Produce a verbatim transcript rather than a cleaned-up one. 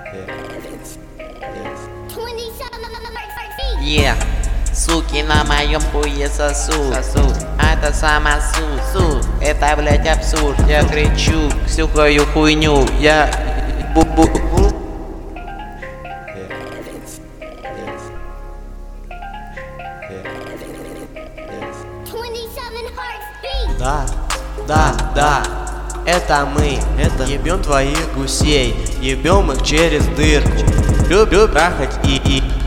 Yeah, суки на моем хуе сосуд, сосуд. Это самосуд, суд. Это, блять, абсурд. Я кричу, всюхаю хуйню. Я бу-бу-бу. Да, да, да, это мы, это ебем твоих гусей, ебем их через дырку. Люблю трахать и и